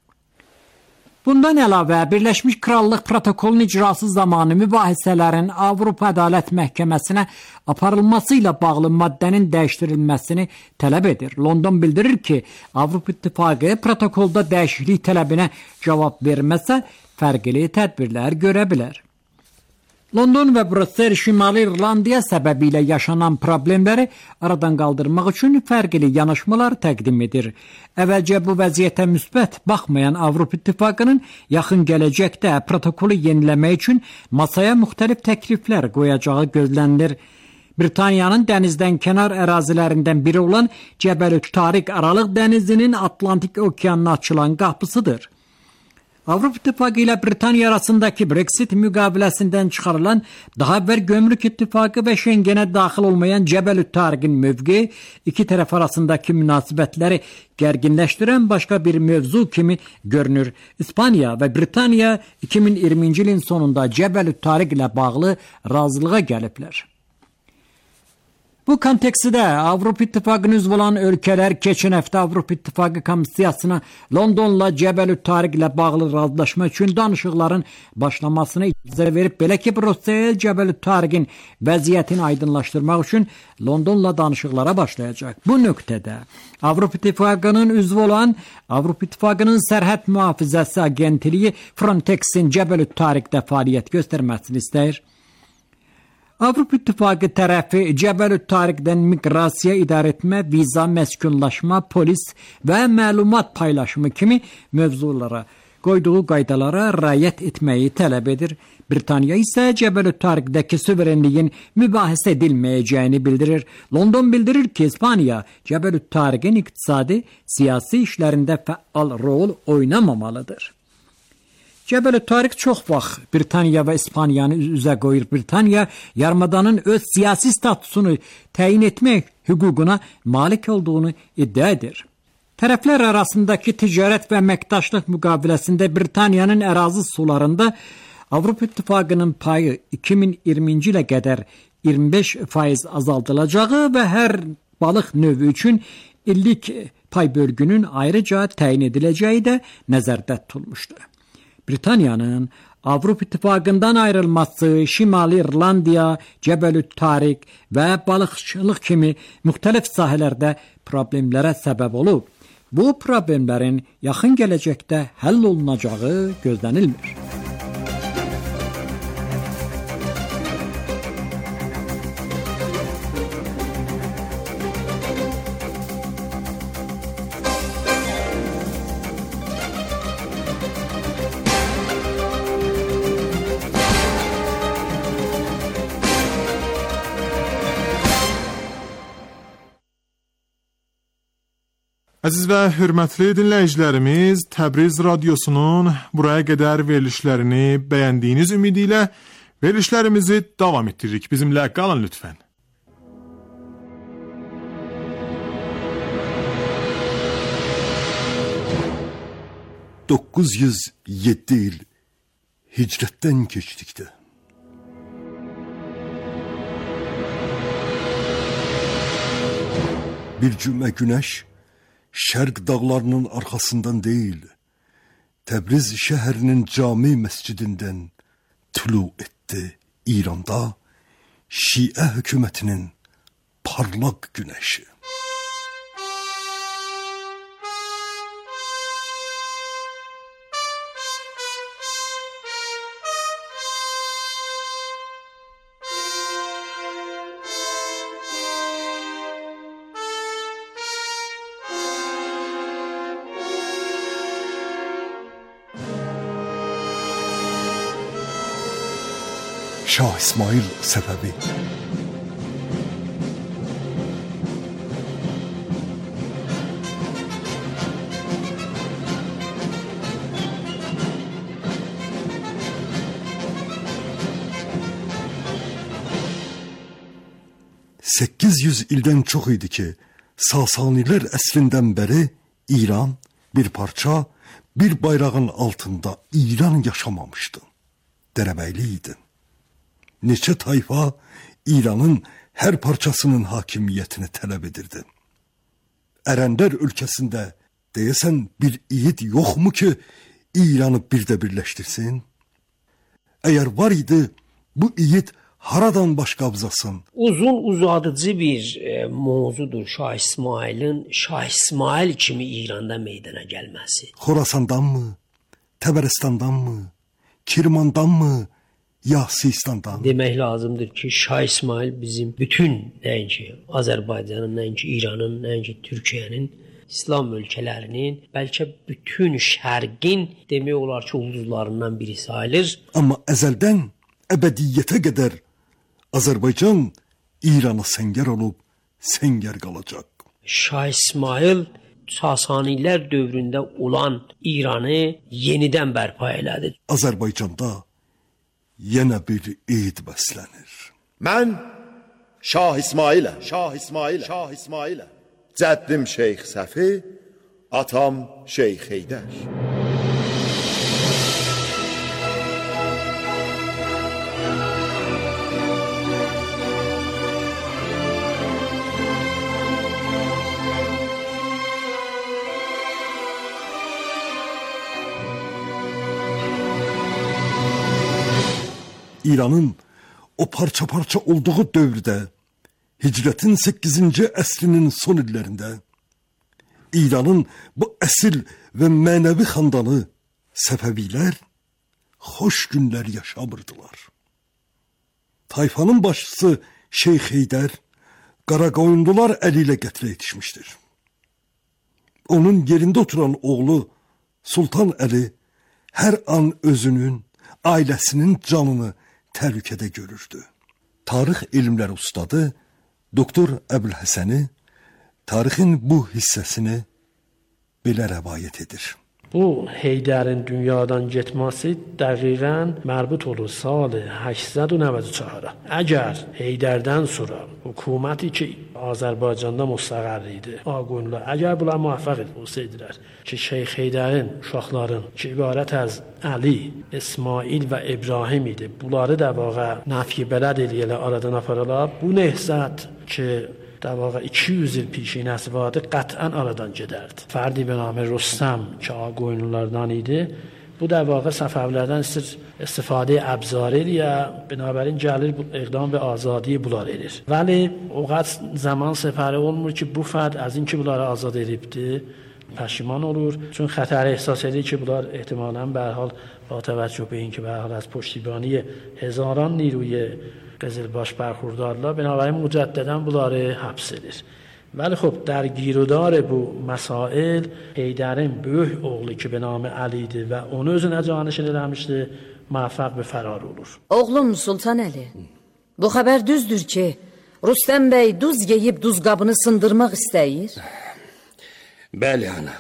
Bundan əlavə, Birləşmiş Krallıq protokolun icrası zamanı mübahisələrin Avropa Ədalət Məhkəməsinə aparılması ilə bağlı maddənin dəyişdirilməsini tələb edir. London bildirir ki, Avropa İttifaqı protokolda dəyişiklik tələbinə cavab verməsə, fərqli tədbirlər görə bilər. London və Brüssel Şimali İrlandiya səbəbilə yaşanan problemləri aradan qaldırmaq üçün fərqli yanaşmalar təqdim edir. Əvvəlcə bu vəziyyətə müsbət baxmayan Avropa İttifaqının yaxın gələcəkdə protokolu yeniləmək üçün masaya müxtəlif təkliflər qoyacağı gözlənilir. Britaniyanın dənizdən kənar ərazilərindən biri olan Cəbəl-ü Tariq Aralıq dənizinin Atlantik okeanına açılan qapısıdır. Avropa İttifaqı ilə Britaniya arasındakı Brexit müqaviləsindən çıxarılan daha əvvəl Gömrük İttifaqı və Şengenə daxil olmayan Cəbəl-ü Tariqin mövqeyi iki tərəf arasındakı münasibətləri gərginləşdirən başqa bir mövzu kimi görünür. İspaniya və Britaniya 2020-ci ilin sonunda Cəbəl-ü Tariq ilə bağlı razılığa gəliblər. Bu kontekstdə Avropa İttifaqının üzv olan ölkələr keçən həftə Avropa İttifaqı Komissiyasına Londonla Cəbəlüttariq ilə bağlı razılaşma üçün danışıqların başlamasına icazə verib, belə ki, Brüssel Cəbəlüttariqin vəziyyətini aydınlaşdırmaq üçün Londonla danışıqlara başlayacaq. Bu nöqtədə Avropa İttifaqının üzv olan Avropa İttifaqının Sərhəd Mühafizəsi Agentliyi Frontexin Cəbəlüttariqdə fəaliyyət göstərməsini istəyir. Avropa İttifaqı tərəfi Cəbəlüttariqdən miqrasiya idarəetmə, viza, məskunlaşma, polis və məlumat paylaşımı kimi mövzulara qoyduğu qaydalara riayət etməyi tələb edir. Britaniya isə Cəbəlüttariqdəki suverenliyin mübahisə edilməyəcəyini bildirir. London bildirir ki, İspaniya Cəbəlüttariqin iqtisadi, siyasi işlərində fəal rol oynamamalıdır. Cəbəlüttariq çox vaxt Britaniya və İspaniyanı üzə qoyur. Britaniya yarımadanın öz siyasi statusunu təyin etmək hüququna malik olduğunu iddia edir. Tərəflər arasındakı ticarət və əməkdaşlıq müqaviləsində Britaniyanın ərazi sularında Avropa İttifaqının payı 2020-ci ilə qədər 25% azaldılacağı və hər balıq növü üçün illik pay bölgünün ayrıca təyin ediləcəyi də nəzərdə tutulmuşdur. Britaniyanın Avropa İttifaqından ayrılması Şimali İrlandiya, Cəbəlüttariq və balıqçılıq kimi müxtəlif sahələrdə problemlərə səbəb olub. Bu problemlərin yaxın gələcəkdə həll olunacağı gözlənilmir. Əziz və hörmətli dinləyicilərimiz, Təbriz Radiosunun buraya qədər verilişlərini bəyəndiyiniz ümidi ilə verilişlərimizi davam etdiririk. Bizimlə qalın lütfən. ...907 il hicrətdən keçdikdə. Bir cümə günəş Şərq dağlarının arxasından deyil, Təbriz şəhərinin cami məscidindən tülu etdi İranda Şiə hökumətinin parlaq günəşi. Şah İsmail Səfəvi. ...800 ildən çox idi ki, Sasanilər əsrindən bəri İran bir parça, bir bayrağın altında İran yaşamamışdı. Dərəbəyli idi. Neçə tayfa İranın hər parçasının hakimiyyətini tələb edirdi. Ərəndər ölkəsində deyəsən bir yiğit yoxmu ki, İranı bir də birləşdirsin? Əgər var idi, bu yiğit haradan baş qabzasın? Uzun uzadıcı bir mövzudur Şah İsmailin Şah İsmail kimi İranda meydana gəlməsi. Xorasandanmı? Təbərəstandanmı? Kirmandanmı? Ya Sistandan. Demək lazımdır ki, Şah İsmail bizim bütün nəinki Azərbaycanın, nəinki İranın, nəinki Türkiyənin, İslam ölkələrinin, bəlkə bütün şərqin demək olar ki, ulduzlarından biri sayılır. Amma əzəldən əbədiyyətə qədər Azərbaycan İrana səngər olub, səngər qalacaq. Şah İsmail Sasanilər dövründə olan İranı yenidən bərpa elədi. Azərbaycanda yenə bir eid bəslənir. Mən Şah İsmailəm. Şah İsmailəm. Cəddim Şeyx Səfi, atam Şeyx Heydər. İranın o parça-parça olduğu dövrdə, hicrətin 8-ci əsrinin son illərində İranın bu əsil və mənəvi xandanı Səfəvilər xoş günlər yaşamırdılar. Tayfanın başçısı Şeyx Heydər Qaraqoyunlular əli ilə qətlə yetişmişdir. Onun yerində oturan oğlu Sultan Əli hər an özünün, ailəsinin canını təhlükədə görürdü. Tarix elmləri ustadı Doktor Əbülhəsəni tarixin bu hissəsini belə rəvayət edir. Bu Heydərin dünyadan getməsi dəqiqən mərbut olur sal 894. Əgər Heydərdən sonra hökuməti ki Azərbaycanda müstəqər idi, Ağqoyunlular, əgər bunlar müvəffəq olsaydilər ki Şeyx Heydərin uşaqların ki ibarət az Əli, İsmail və İbrahim idi, bunları da vaqa nəfi bələd eləyələr, aradan aparalar, bu nehzət ki در واقع 200 il پیشینه vardı قطعا aradan gedərdi. Fərdi به نام رستم که Ağqoyunlulardan idi. Bu در واقع Səfəvilərdən istifadə ابزار یا بنابراین gəlir اقدام به آزادی bunlar edir. Vəli o qədər zaman səfəri olmur ki bu fərd az اینکه bunları azad edibdi پشیمان olur. چون خطر احساس edir ki bunlar ehtimaلاً به هر حال با توجه به اینکه به هر حال از پشتیبانی هزاران نیروی قزلباش برخوردارlar بنابراین مجددا bunları həbs edir. Vəli xub در گیرودار bu مسائل Heydərin böyük oğlu ki به نام علی idi və onu özünə canişin eləmişdi, müvəffəq bir fərar olur. Oğlum Sultan Əli, bu xəbər düzdür ki Rüstəm bəy duz yeyib duz qabını sındırmaq istəyir? Bəli ana.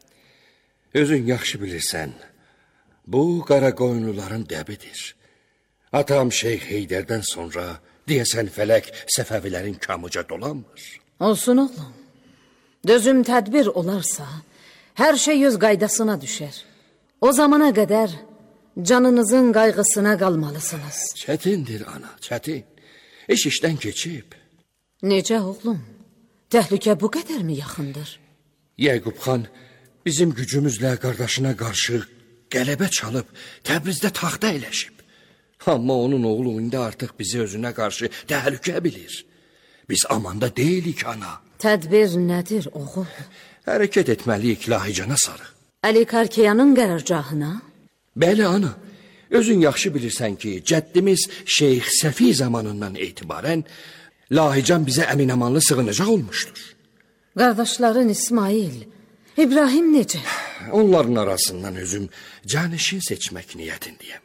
Özün yaxşı bilirsən. Bu Qaraqoyunluların dəbidir. Atam Şeyx Heydərdən sonra deyəsən fələk Səfəvilərin kamuca dolanmır. Olsun oğlum. Dözüm tədbir olarsa, hər şey öz qaydasına düşər. O zamana qədər canınızın qayğısına qalmalısınız. Çətindir ana, çətin. İş işdən keçib. Necə oğlum? Təhlükə bu qədər mi yaxındır? Yəqub xan bizim gücümüzlə qardaşına qarşı qələbə çalıb Təbrizdə taxta eləşib. Amma onun oğlu indi artıq bizi özünə qarşı təhlükə bilir. Biz amanda deyilik ana. Tədbir nədir oğul? Hərəkət etməliyik Lahicana sarı. Əli Karkiyanın qərargahına? Bəli ana. Özün yaxşı bilirsən ki, cəddimiz Şeyx Səfi zamanından etibarən Lahican bizə əminamanlı sığınacaq olmuşdur. Qardaşların İsmail, İbrahim necə? Onların arasından özüm canişin seçmək niyyətindəyəm.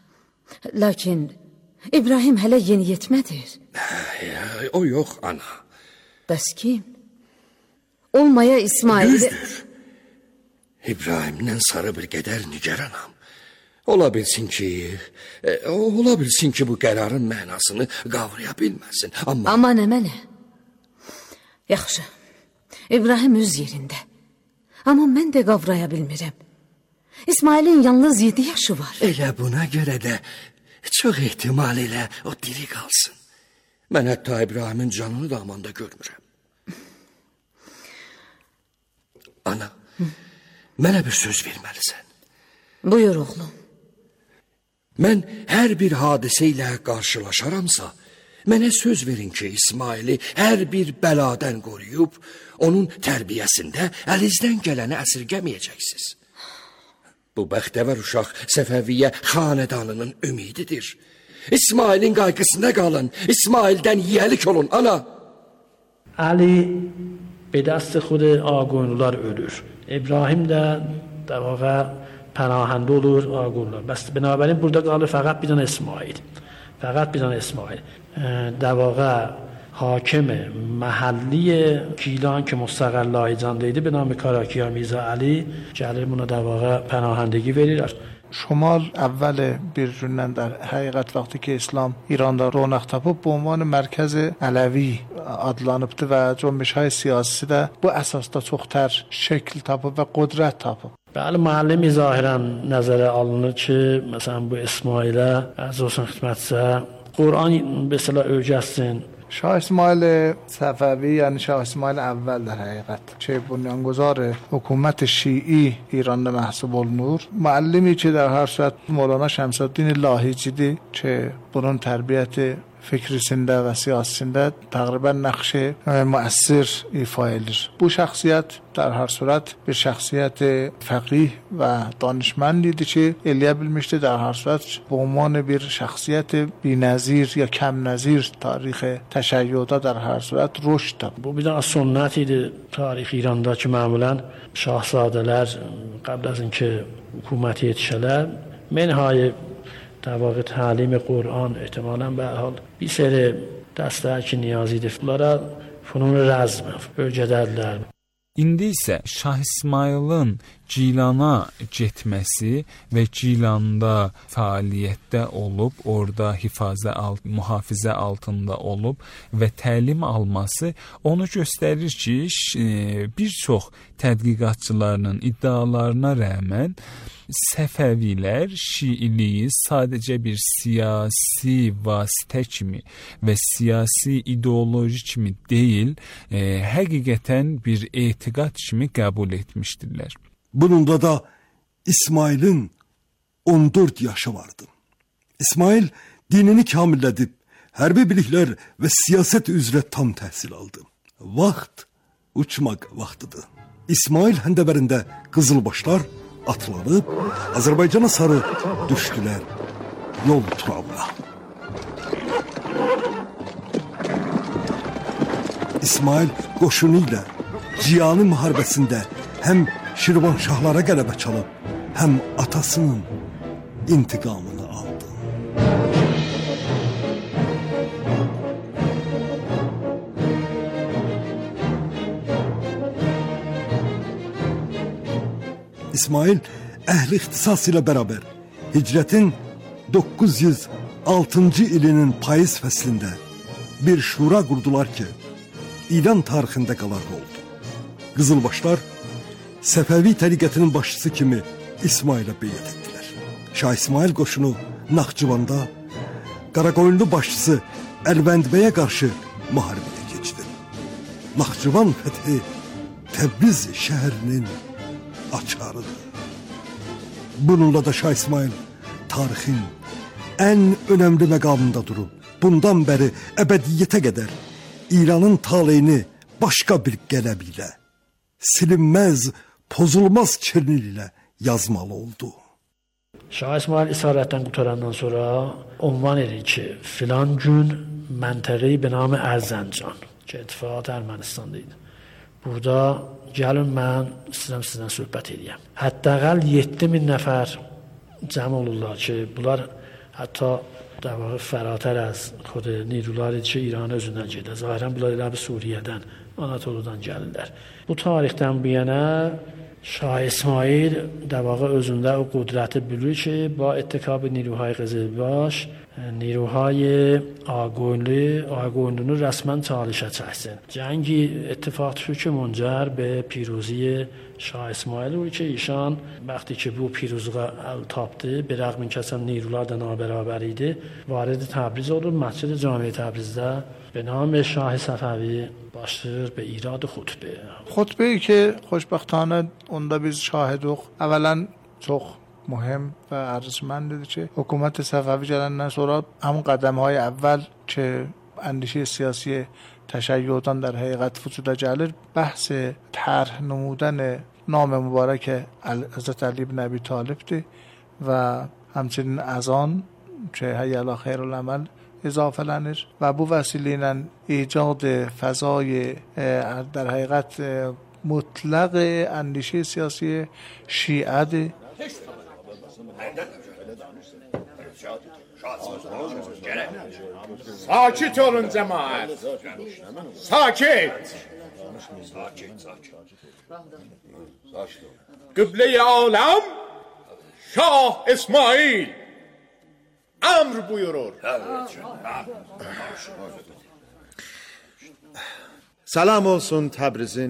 Lakin İbrahim hələ yeni yetmədir. O yox ana. Bəs kim? Olmaya İsmail... Düzdür. İbrahimdən sarı bir qədər nigaranam. Ola bilsin ki bu qərarın mənasını qavraya bilməsin. Amma nə mənə? Yaxşı. İbrahim öz yerində. Amma mən də qavraya bilmirəm. İsmailin yalnız 7 yaşı var. Elə buna görə də çox ehtimal ilə o diri qalsın. Mən hətta İbrahimin canını da amanda görmürəm. Ana, mənə bir söz verməlisən. Buyur oğlum. Mən hər bir hadisə ilə qarşılaşaramsa, mənə söz verin ki, İsmaili hər bir bəladan qoruyub, onun tərbiyəsində əlinizdən gələni əsirgəməyəcəksiniz. Bu bəxtəvər uşaq Səfəviyyə xanədanının ümididir. İsmailin qayğısında qalın, İsmaildən yiyəlik olun, ana. Ali به دست خود آقویونlular ölür. İbrahim də در واقع پناهنده olur آقویونlular. Bəs binabərin burada qalır fəqət bir dənə İsmail. Fəqət bir dənə İsmail. در واقع حاکم محلی گیلان که مستقر لاهیجان'da idi به نام کاراکیا میرزا علی gəlir buna در واقع پناهندگی verirlər. شمال اول bir gündən در həqiqət vaxtı ki İslam İranda ronaq tapıb bu ünvan mərkəz Ələvi adlanıbdı və cəmiyyət siyasisi də bu əsasda çox tər şəkil tapıb və qüdrət tapıb. Bəli, müəllimi zahirən nəzərə alınır ki, məsələn bu İsmailə əziz olsun xidmətçisə Quran mesela öyrətsin, شاه اسماعیل صفوی یعنی شاه اسماعیل اول در حقیقت چه بنیانگذار حکومت شیعی ایران محسوب olunur. معلمی که در هر صورت مولانا شمس الدین لاهیجی که bunun tərbiyəti fikrisində və siyasətində təqribən nəqş müəssir ifa edir. Bu şəxsiyyət در هر صورت bir şəxsiyyət fəqih və danışmand idi ki, eləyə bilmişdi در هر صورت به عنوان bir şəxsiyyət بی‌نظیر یا کم نظیر تاریخ təşəyyüdə در هر صورت رشد داد. Bu bir daha sünnət idi tarix İranda ki, معمولا şahzadələr قبل از اینکه حکومت yetişələr منهای در واقع تعلیم قرآن احتمالاً به حال bir seri dəstə ki, niyaz idi. Bunlara funun rəzm öyrədərlər. İndi isə Şah İsmayılın Gilana getməsi və Gilanda fəaliyyətdə olub, orada mühafizə altında olub və təlim alması onu göstərir ki, bir çox tədqiqatçılarının iddialarına rəğmən Səfəvilər Şiiliyi sadəcə bir siyasi vasitə kimi və siyasi ideoloji kimi deyil, həqiqətən bir etiqad kimi qəbul etmişdirlər. Bununla da İsmail'in 14 yaşı vardı. İsmail dinini kamillədib, hərbi biliklər və siyasət üzrə tam təhsil aldı. Vaxt uçmaq vaxtıdır. İsmail həndəvərində qızılbaşlar atlanıb Azərbaycana sarı düşdülər yol turabına. İsmail qoşunu ilə Ciyani müharibəsində həm Şirvanşahlara qələbə çalıb, həm atasının intiqamını aldı. İsmail əhli ixtisas ilə bərabər hicrətin 906-cı ilinin payız fəslində bir şura qurdular ki, İran tarixində qalarlı oldu. Qızılbaşlar Səfəvi təriqətinin başçısı kimi İsmailə beyət etdilər. Şah İsmail qoşunu Naxçıvanda Qaraqoyunlu başçısı Əlvəndbəyə qarşı müharibəyə keçdi. Naxçıvan fəthi Təbriz şəhərinin açarıdır. Bununla da Şah İsmail tarixin ən önəmli məqamında durub, bundan bəri əbədiyyətə qədər İranın taleyini başqa bir qələb ilə, silinməz, pozulmaz kirnil ilə yazmalı oldu. Şah İsmail isarətdən qutarandan sonra ünvan edir ki, filan gün məntəqi به نام Ərzəncan ki, ittifaqat Ermənistanda idi. Burada gəlin mən sizdən söhbət edeyim. Həttəqəl 7000 nəfər cəm olurlar ki, bunlar hətta در واقع فراتر از خود نیروları ki, İran özündən gedir. Zahirən bunlar elə bir Suriyədən, Anatoludan gəlirlər. Bu tarixdən bu yana Şah İsmail در واقع özündə o qudrəti bilir ki, با اتکاب نیروهای قزلباش نیروهای آگویلو رسما چالشə çəksin. Cəngi اتفاق شد که منجر به پیروزی شاه اسماعیل بود که ایشان وقتی که bu پیروزluğa əl tapdı, bir rəğmin kəsən نیروlar da nabərabər idi, vارد تبریز oldu. Məscid Cami Təbrizdə به نام شاه صفوی başlayır به ایراد xutbə. Xutbəyi ki, xoşbəxtanə onda biz şahiduq. Əvvələn çox مهم و ارزشمند که حکومت صفوی gələndən sonra همون قدم‌های اول که اندیشه سیاسی تشیع‌دان در حقیقت وجود gəlir بحث طرح نمودن نام مبارک حضرت علی بن ابی طالبdir و همچنین اذان که حی علی خیر العمل اضافه لنir و bu vəsilə ilə ایجاد فضای در حقیقت مطلق اندیشه سیاسی شیعه. Sakit olun cemaat. Sakit. Kıble-i alem Şah İsmail emr buyurur. Salam olsun Təbrizin